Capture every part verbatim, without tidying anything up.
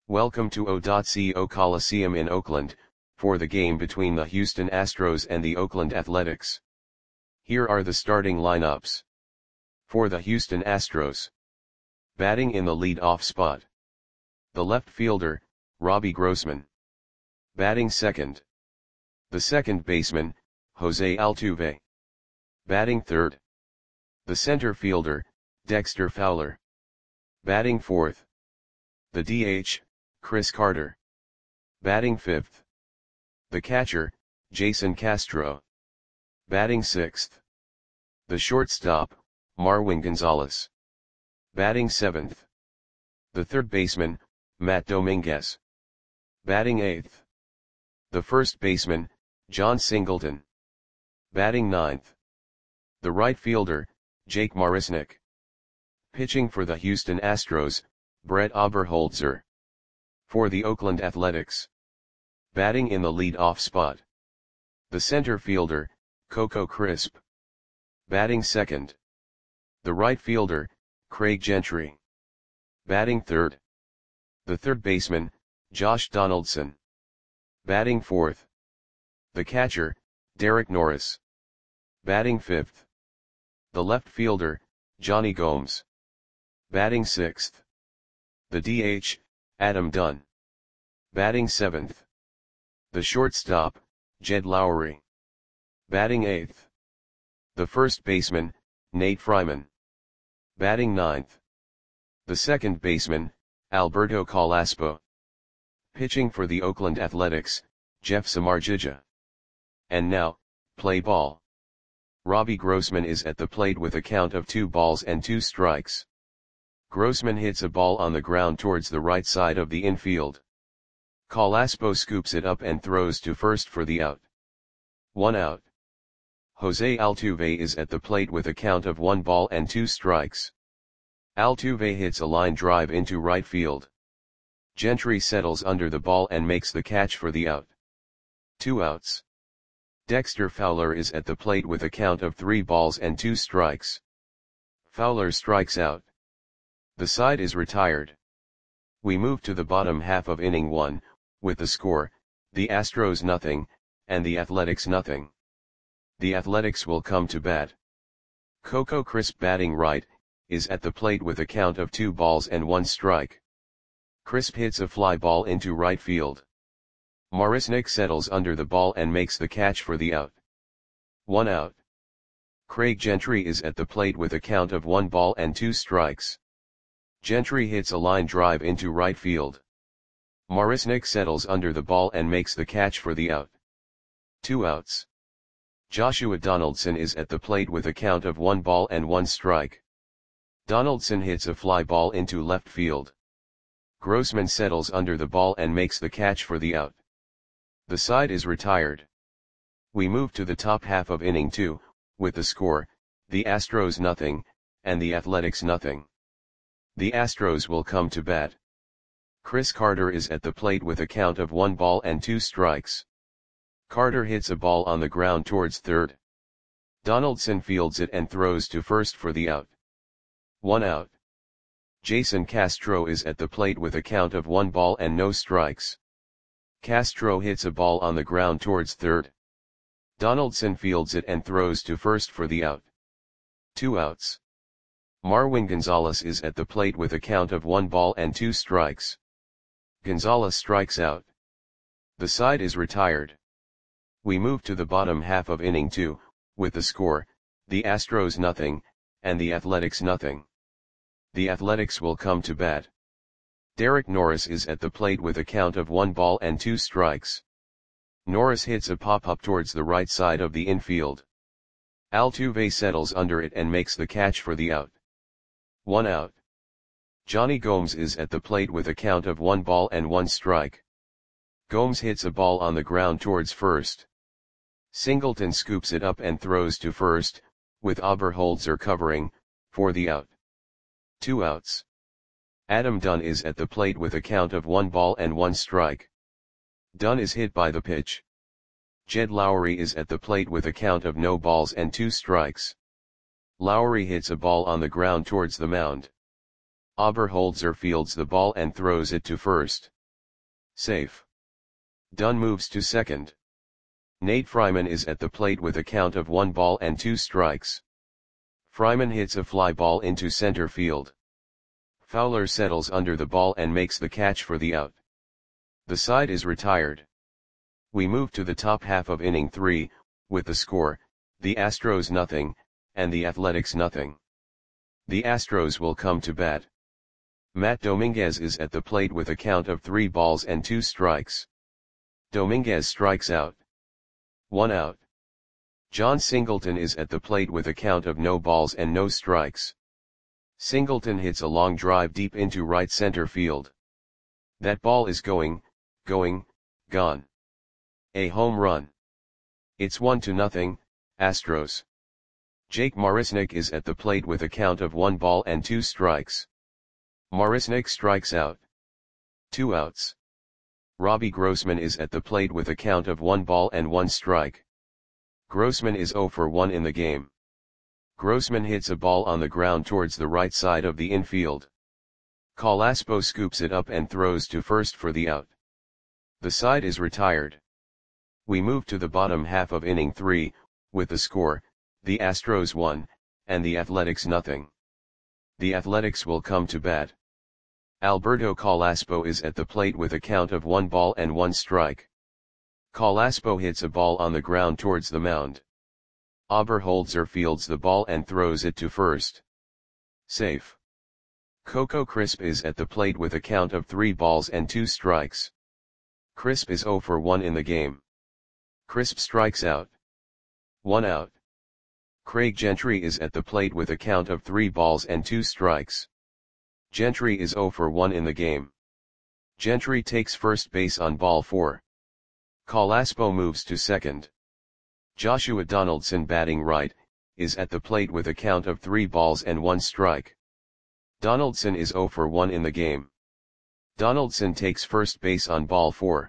Welcome to O.co Coliseum in Oakland, for the game between the Houston Astros and the Oakland Athletics. Here are the starting lineups. For the Houston Astros. Batting in the lead-off spot. The left fielder, Robbie Grossman. Batting second. The second baseman, Jose Altuve. Batting third. The center fielder, Dexter Fowler. Batting fourth. The D H, Chris Carter. Batting fifth. The catcher, Jason Castro. Batting sixth. The shortstop, Marwin Gonzalez. Batting seventh. The third baseman, Matt Dominguez. Batting eighth. The first baseman, John Singleton. Batting ninth. The right fielder, Jake Marisnick. Pitching for the Houston Astros, Brett Oberholzer. For the Oakland Athletics. Batting in the lead-off spot. The center fielder, Coco Crisp. Batting second. The right fielder, Craig Gentry. Batting third. The third baseman, Josh Donaldson. Batting fourth. The catcher, Derek Norris. Batting fifth. The left fielder, Johnny Gomes. Batting sixth. The D H, Adam Dunn. Batting seventh. The shortstop, Jed Lowry. Batting eighth. The first baseman, Nate Fryman. Batting ninth. The second baseman, Alberto Calaspo. Pitching for the Oakland Athletics, Jeff Samardzija. And now, play ball. Robbie Grossman is at the plate with a count of two balls and two strikes. Grossman hits a ball on the ground towards the right side of the infield. Calaspo scoops it up and throws to first for the out. One out. Jose Altuve is at the plate with a count of one ball and two strikes. Altuve hits a line drive into right field. Gentry settles under the ball and makes the catch for the out. Two outs. Dexter Fowler is at the plate with a count of three balls and two strikes. Fowler strikes out. The side is retired. We move to the bottom half of inning one, with the score, the Astros nothing, and the Athletics nothing. The Athletics will come to bat. Coco Crisp batting right, is at the plate with a count of two balls and one strike. Crisp hits a fly ball into right field. Marisnick settles under the ball and makes the catch for the out. One out. Craig Gentry is at the plate with a count of one ball and two strikes. Gentry hits a line drive into right field. Marisnick settles under the ball and makes the catch for the out. Two outs. Joshua Donaldson is at the plate with a count of one ball and one strike. Donaldson hits a fly ball into left field. Grossman settles under the ball and makes the catch for the out. The side is retired. We move to the top half of inning two, with the score, the Astros nothing, and the Athletics nothing. The Astros will come to bat. Chris Carter is at the plate with a count of one ball and two strikes. Carter hits a ball on the ground towards third. Donaldson fields it and throws to first for the out. One out. Jason Castro is at the plate with a count of one ball and no strikes. Castro hits a ball on the ground towards third. Donaldson fields it and throws to first for the out. Two outs. Marwin Gonzalez is at the plate with a count of one ball and two strikes. Gonzalez strikes out. The side is retired. We move to the bottom half of inning two, with the score, the Astros nothing, and the Athletics nothing. The Athletics will come to bat. Derek Norris is at the plate with a count of one ball and two strikes. Norris hits a pop-up towards the right side of the infield. Altuve settles under it and makes the catch for the out. One out. Johnny Gomes is at the plate with a count of one ball and one strike. Gomes hits a ball on the ground towards first. Singleton scoops it up and throws to first, with Oberholzer covering, for the out. Two outs. Adam Dunn is at the plate with a count of one ball and one strike. Dunn is hit by the pitch. Jed Lowry is at the plate with a count of no balls and two strikes. Lowry hits a ball on the ground towards the mound. Oberholzer fields the ball and throws it to first. Safe. Dunn moves to second. Nate Fryman is at the plate with a count of one ball and two strikes. Fryman hits a fly ball into center field. Fowler settles under the ball and makes the catch for the out. The side is retired. We move to the top half of inning three, with the score, the Astros nothing, and the Athletics nothing. The Astros will come to bat. Matt Dominguez is at the plate with a count of three balls and two strikes. Dominguez strikes out. One out. John Singleton is at the plate with a count of no balls and no strikes. Singleton hits a long drive deep into right center field. That ball is going, going, gone. A home run. It's one to nothing, Astros. Jake Marisnick is at the plate with a count of one ball and two strikes. Marisnick strikes out. Two outs. Robbie Grossman is at the plate with a count of one ball and one strike. Grossman is zero for one in the game. Grossman hits a ball on the ground towards the right side of the infield. Calaspo scoops it up and throws to first for the out. The side is retired. We move to the bottom half of inning three, with the score, the Astros one, and the Athletics nothing. The Athletics will come to bat. Alberto Calaspo is at the plate with a count of one ball and one strike. Calaspo hits a ball on the ground towards the mound. Oberholzer fields the ball and throws it to first. Safe. Coco Crisp is at the plate with a count of three balls and two strikes. Crisp is zero for one in the game. Crisp strikes out. One out. Craig Gentry is at the plate with a count of three balls and two strikes. Gentry is zero for one in the game. Gentry takes first base on ball four. Calaspo moves to second. Joshua Donaldson, batting right, is at the plate with a count of three balls and one strike. Donaldson is zero for one in the game. Donaldson takes first base on ball four.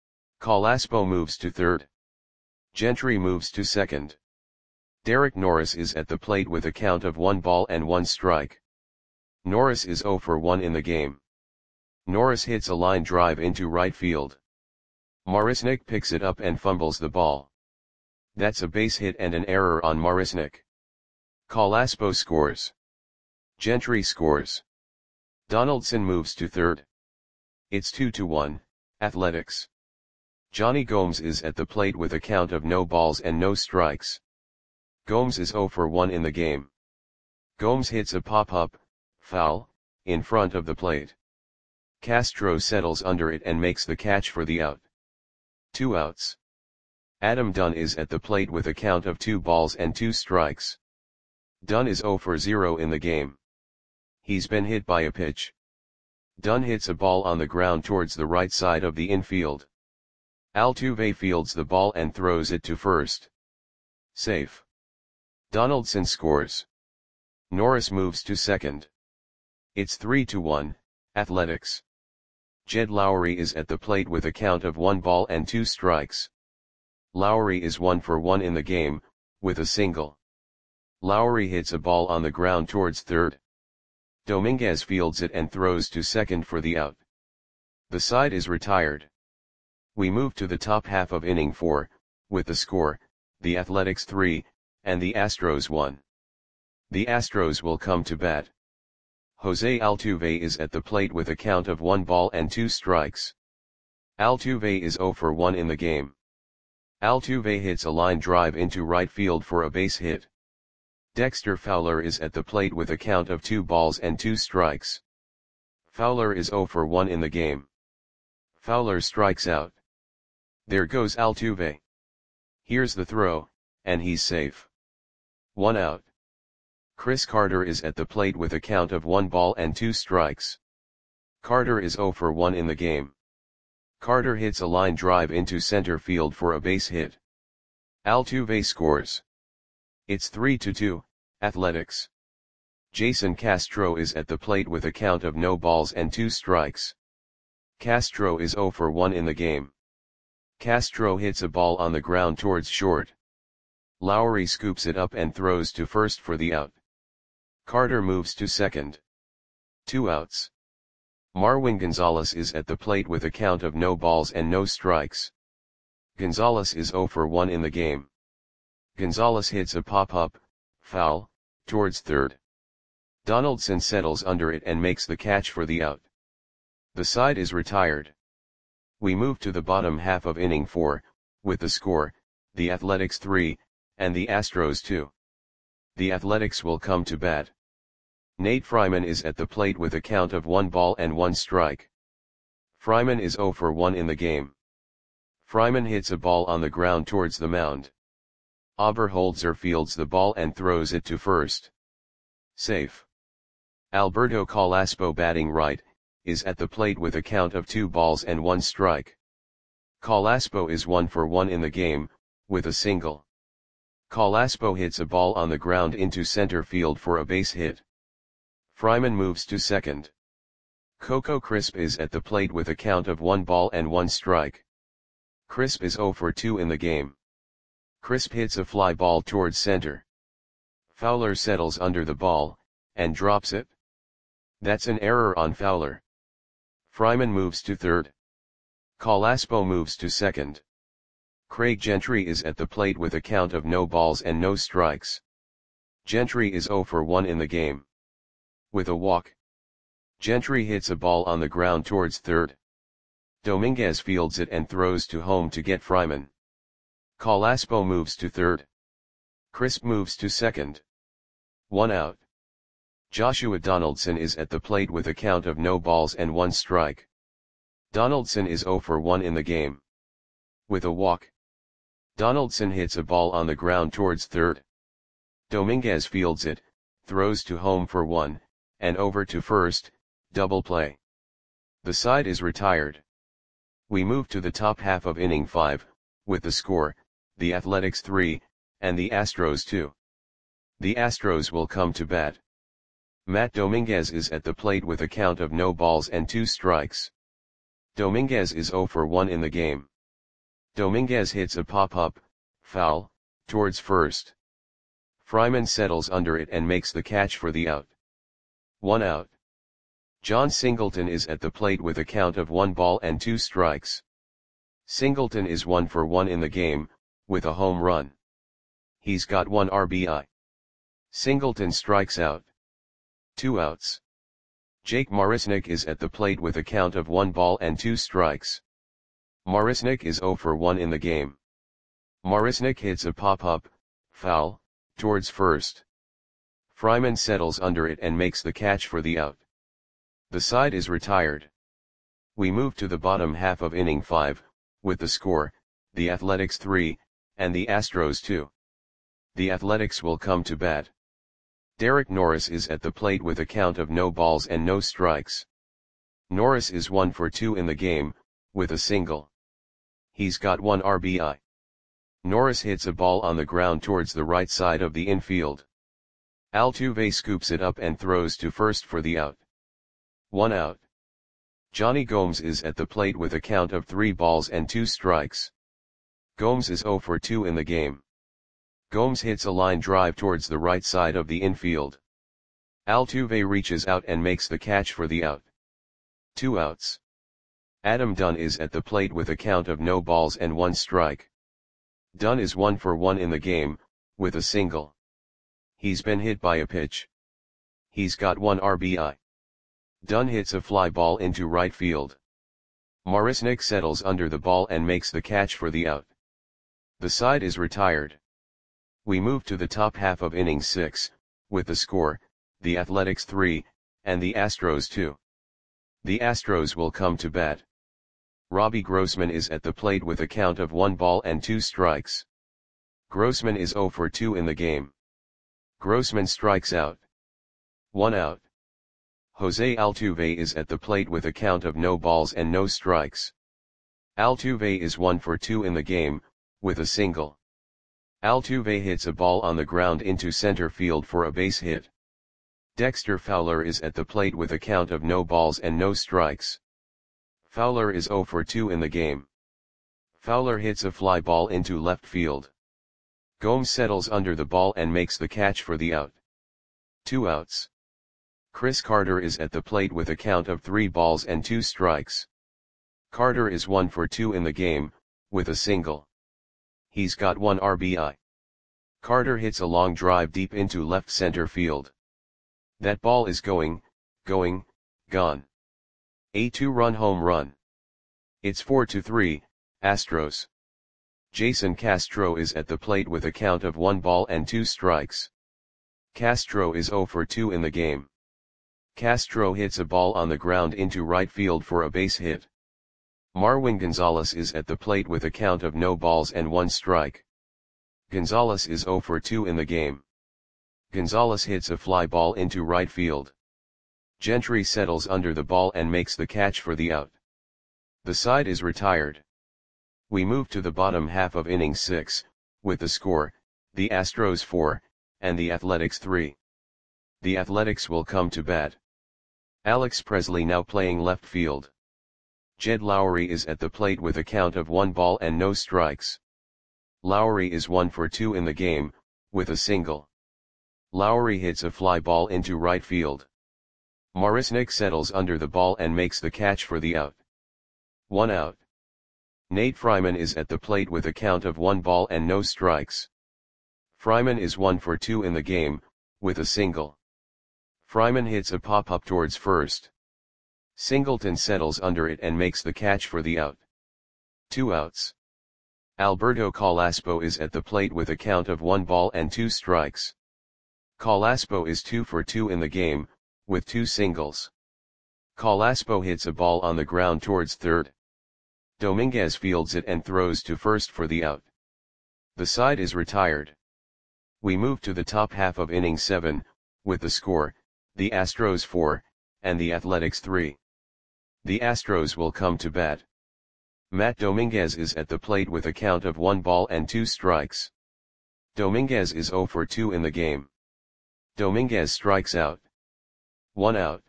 Calaspo moves to third. Gentry moves to second. Derek Norris is at the plate with a count of one ball and one strike. Norris is zero for one in the game. Norris hits a line drive into right field. Marisnick picks it up and fumbles the ball. That's a base hit and an error on Marisnick. Calaspo scores. Gentry scores. Donaldson moves to third. It's two to one, Athletics. Johnny Gomes is at the plate with a count of no balls and no strikes. Gomes is zero for one in the game. Gomes hits a pop-up, foul, in front of the plate. Castro settles under it and makes the catch for the out. Two outs. Adam Dunn is at the plate with a count of two balls and two strikes. Dunn is zero for zero in the game. He's been hit by a pitch. Dunn hits a ball on the ground towards the right side of the infield. Altuve fields the ball and throws it to first. Safe. Donaldson scores. Norris moves to second. It's three to one, Athletics. Jed Lowry is at the plate with a count of one ball and two strikes. Lowry is one for one in the game, with a single. Lowry hits a ball on the ground towards third. Dominguez fields it and throws to second for the out. The side is retired. We move to the top half of inning four, with the score, the Athletics three, and the Astros one. The Astros will come to bat. Jose Altuve is at the plate with a count of one ball and two strikes. Altuve is zero for one in the game. Altuve hits a line drive into right field for a base hit. Dexter Fowler is at the plate with a count of two balls and two strikes. Fowler is zero for one in the game. Fowler strikes out. There goes Altuve. Here's the throw, and he's safe. One out. Chris Carter is at the plate with a count of one ball and two strikes. Carter is zero for one in the game. Carter hits a line drive into center field for a base hit. Altuve scores. It's three to two, Athletics. Jason Castro is at the plate with a count of no balls and two strikes. Castro is zero for one in the game. Castro hits a ball on the ground towards short. Lowry scoops it up and throws to first for the out. Carter moves to second. Two outs. Marwin Gonzalez is at the plate with a count of no balls and no strikes. Gonzalez is oh for one in the game. Gonzalez hits a pop-up, foul, towards third. Donaldson settles under it and makes the catch for the out. The side is retired. We move to the bottom half of inning four, with the score, the Athletics three, and the Astros two. The Athletics will come to bat. Nate Fryman is at the plate with a count of one ball and one strike. Fryman is oh for one in the game. Fryman hits a ball on the ground towards the mound. Oberholzer fields the ball and throws it to first. Safe. Alberto Calaspo, batting right, is at the plate with a count of two balls and one strike. Calaspo is one for one in the game, with a single. Calaspo hits a ball on the ground into center field for a base hit. Fryman moves to second. Coco Crisp is at the plate with a count of one ball and one strike. Crisp is oh for two in the game. Crisp hits a fly ball towards center. Fowler settles under the ball, and drops it. That's an error on Fowler. Fryman moves to third. Calaspo moves to second. Craig Gentry is at the plate with a count of no balls and no strikes. Gentry is oh for one in the game. With a walk. Gentry hits a ball on the ground towards third. Dominguez fields it and throws to home to get Fryman. Calaspo moves to third. Crisp moves to second. One out. Joshua Donaldson is at the plate with a count of no balls and one strike. Donaldson is oh for one in the game. With a walk. Donaldson hits a ball on the ground towards third. Dominguez fields it, throws to home for one, and over to first, double play. The side is retired. We move to the top half of inning five, with the score, the Athletics three, and the Astros two. The Astros will come to bat. Matt Dominguez is at the plate with a count of no balls and two strikes. Dominguez is oh for one in the game. Dominguez hits a pop-up, foul, towards first. Fryman settles under it and makes the catch for the out. One out. John Singleton is at the plate with a count of one ball and two strikes. Singleton is one for one in the game, with a home run. He's got one R B I. Singleton strikes out. Two outs. Jake Marisnick is at the plate with a count of one ball and two strikes. Marisnick is oh for one in the game. Marisnick hits a pop-up, foul, towards first. Fryman settles under it and makes the catch for the out. The side is retired. We move to the bottom half of inning five, with the score, the Athletics three, and the Astros two. The Athletics will come to bat. Derek Norris is at the plate with a count of no balls and no strikes. Norris is one for two in the game, with a single. He's got one R B I. Norris hits a ball on the ground towards the right side of the infield. Altuve scoops it up and throws to first for the out. One out. Johnny Gomes is at the plate with a count of three balls and two strikes. Gomes is oh for two in the game. Gomes hits a line drive towards the right side of the infield. Altuve reaches out and makes the catch for the out. Two outs. Adam Dunn is at the plate with a count of no balls and one strike. Dunn is one for one in the game, with a single. He's been hit by a pitch. He's got one R B I. Dunn hits a fly ball into right field. Marisnick settles under the ball and makes the catch for the out. The side is retired. We move to the top half of inning six, with the score, the Athletics three, and the Astros two. The Astros will come to bat. Robbie Grossman is at the plate with a count of one ball and two strikes. Grossman is oh for two in the game. Grossman strikes out. One out. Jose Altuve is at the plate with a count of no balls and no strikes. Altuve is one for two in the game, with a single. Altuve hits a ball on the ground into center field for a base hit. Dexter Fowler is at the plate with a count of no balls and no strikes. Fowler is oh for two in the game. Fowler hits a fly ball into left field. Gomes settles under the ball and makes the catch for the out. Two outs. Chris Carter is at the plate with a count of three balls and two strikes. Carter is one for two in the game, with a single. He's got one R B I. Carter hits a long drive deep into left center field. That ball is going, going, gone. A two-run home run. It's four to three, Astros. Jason Castro is at the plate with a count of one ball and two strikes. Castro is zero for two in the game. Castro hits a ball on the ground into right field for a base hit. Marwin Gonzalez is at the plate with a count of no balls and one strike. Gonzalez is zero for two in the game. Gonzalez hits a fly ball into right field. Gentry settles under the ball and makes the catch for the out. The side is retired. We move to the bottom half of inning six, with the score, the Astros four, and the Athletics three. The Athletics will come to bat. Alex Presley now playing left field. Jed Lowry is at the plate with a count of one ball and no strikes. Lowry is one for two in the game, with a single. Lowry hits a fly ball into right field. Marisnick settles under the ball and makes the catch for the out. One out. Nate Fryman is at the plate with a count of one ball and no strikes. Fryman is one for two in the game, with a single. Fryman hits a pop-up towards first. Singleton settles under it and makes the catch for the out. Two outs. Alberto Calaspo is at the plate with a count of one ball and two strikes. Calaspo is two for two in the game, with two singles. Calaspo hits a ball on the ground towards third. Dominguez fields it and throws to first for the out. The side is retired. We move to the top half of inning seven, with the score, the Astros four, and the Athletics three. The Astros will come to bat. Matt Dominguez is at the plate with a count of one ball and two strikes. Dominguez is zero for two in the game. Dominguez strikes out. One out.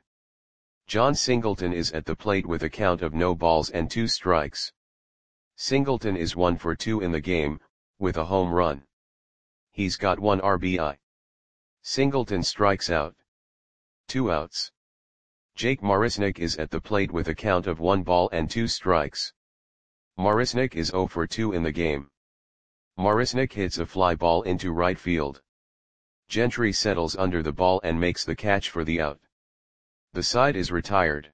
John Singleton is at the plate with a count of no balls and two strikes. Singleton is one for two in the game, with a home run. He's got one R B I. Singleton strikes out. Two outs. Jake Marisnick is at the plate with a count of one ball and two strikes. Marisnick is zero for two in the game. Marisnick hits a fly ball into right field. Gentry settles under the ball and makes the catch for the out. The side is retired.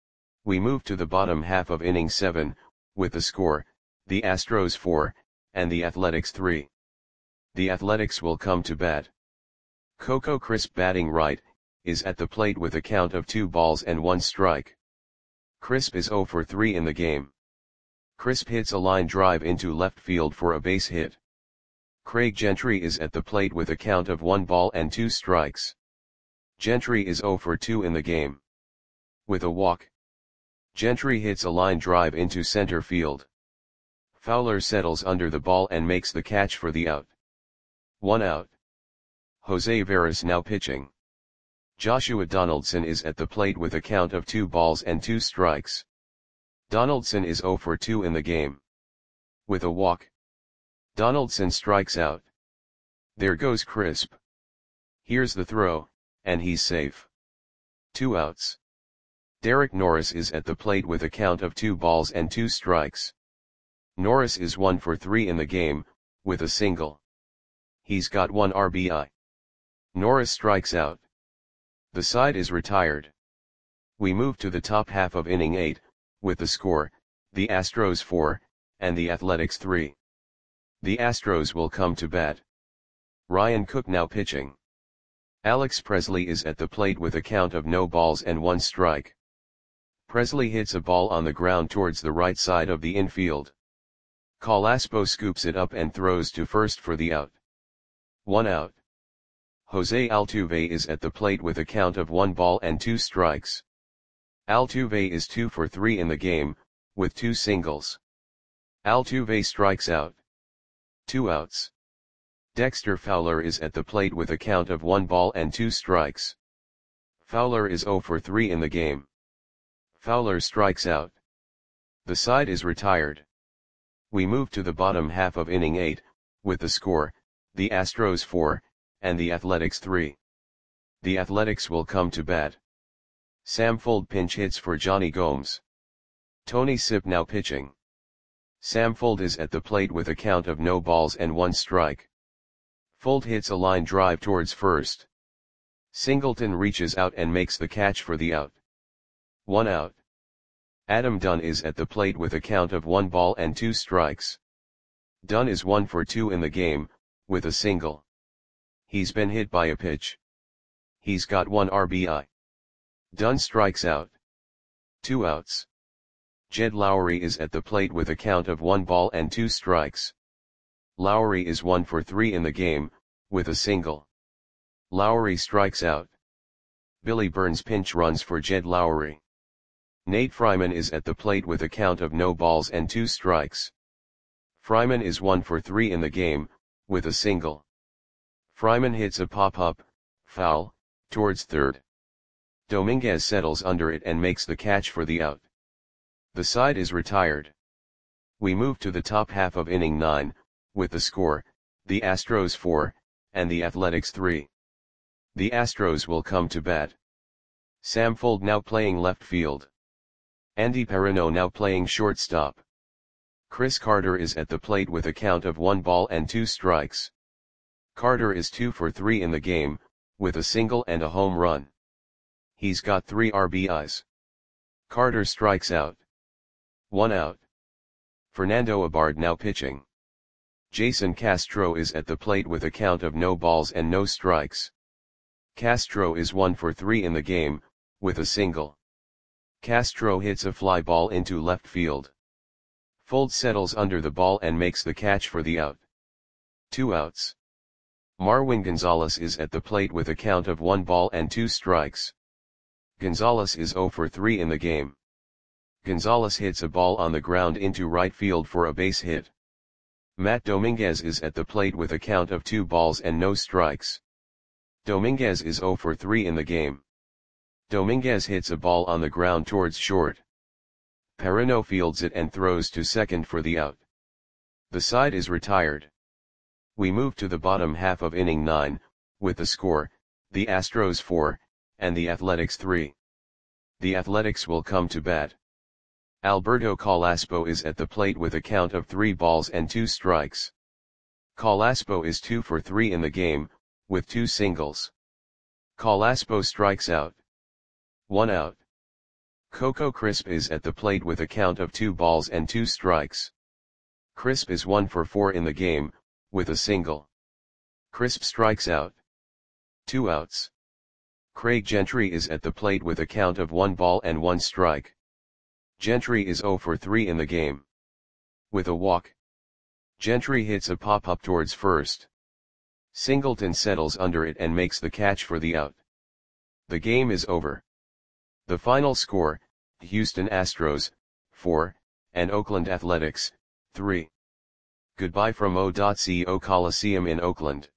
We move to the bottom half of inning seven, with the score, the Astros four, and the Athletics three. The Athletics will come to bat. Coco Crisp batting right, is at the plate with a count of two balls and one strike. Crisp is zero for three in the game. Crisp hits a line drive into left field for a base hit. Craig Gentry is at the plate with a count of one ball and two strikes. Gentry is zero for two in the game. With a walk. Gentry hits a line drive into center field. Fowler settles under the ball and makes the catch for the out. One out. Jose Veras now pitching. Joshua Donaldson is at the plate with a count of two balls and two strikes. Donaldson is zero for two in the game. With a walk. Donaldson strikes out. There goes Crisp. Here's the throw, and he's safe. Two outs. Derek Norris is at the plate with a count of two balls and two strikes. Norris is one for three in the game, with a single. He's got one R B I. Norris strikes out. The side is retired. We move to the top half of inning eight, with the score, the Astros four, and the Athletics three. The Astros will come to bat. Ryan Cook now pitching. Alex Presley is at the plate with a count of no balls and one strike. Presley hits a ball on the ground towards the right side of the infield. Calaspo scoops it up and throws to first for the out. One out. Jose Altuve is at the plate with a count of one ball and two strikes. Altuve is two for three in the game, with two singles. Altuve strikes out. Two outs. Dexter Fowler is at the plate with a count of one ball and two strikes. Fowler is zero for three in the game. Fowler strikes out. The side is retired. We move to the bottom half of inning eight, with the score, the Astros four, and the Athletics three. The Athletics will come to bat. Sam Fuld pinch hits for Johnny Gomes. Tony Sipp now pitching. Sam Fuld is at the plate with a count of no balls and one strike. Fuld hits a line drive towards first. Singleton reaches out and makes the catch for the out. One out. Adam Dunn is at the plate with a count of one ball and two strikes. Dunn is one for two in the game, with a single. He's been hit by a pitch. He's got one R B I. Dunn strikes out. Two outs. Jed Lowrie is at the plate with a count of one ball and two strikes. Lowrie is one for three in the game, with a single. Lowrie strikes out. Billy Burns pinch runs for Jed Lowrie. Nate Fryman is at the plate with a count of no balls and two strikes. Fryman is one for three in the game, with a single. Fryman hits a pop-up, foul, towards third. Dominguez settles under it and makes the catch for the out. The side is retired. We move to the top half of inning nine, with the score, the Astros four, and the Athletics three. The Astros will come to bat. Sam Fuld now playing left field. Andy Perino now playing shortstop. Chris Carter is at the plate with a count of one ball and two strikes. Carter is two for three in the game, with a single and a home run. He's got three R B Is. Carter strikes out. One out. Fernando Abad now pitching. Jason Castro is at the plate with a count of no balls and no strikes. Castro is one for three in the game, with a single. Castro hits a fly ball into left field. Fuld settles under the ball and makes the catch for the out. Two outs. Marwin Gonzalez is at the plate with a count of one ball and two strikes. Gonzalez is zero for three in the game. Gonzalez hits a ball on the ground into right field for a base hit. Matt Dominguez is at the plate with a count of two balls and no strikes. Dominguez is zero for three in the game. Dominguez hits a ball on the ground towards short. Perino fields it and throws to second for the out. The side is retired. We move to the bottom half of inning nine, with the score, the Astros four, and the Athletics three. The Athletics will come to bat. Alberto Calaspo is at the plate with a count of three balls and two strikes. Calaspo is two for three in the game, with two singles. Calaspo strikes out. One out. Coco Crisp is at the plate with a count of two balls and two strikes. Crisp is one for four in the game, with a single. Crisp strikes out. Two outs. Craig Gentry is at the plate with a count of one ball and one strike. Gentry is zero for three in the game. With a walk. Gentry hits a pop-up towards first. Singleton settles under it and makes the catch for the out. The game is over. The final score, Houston Astros, four, and Oakland Athletics, three. Goodbye from O.Co Coliseum in Oakland.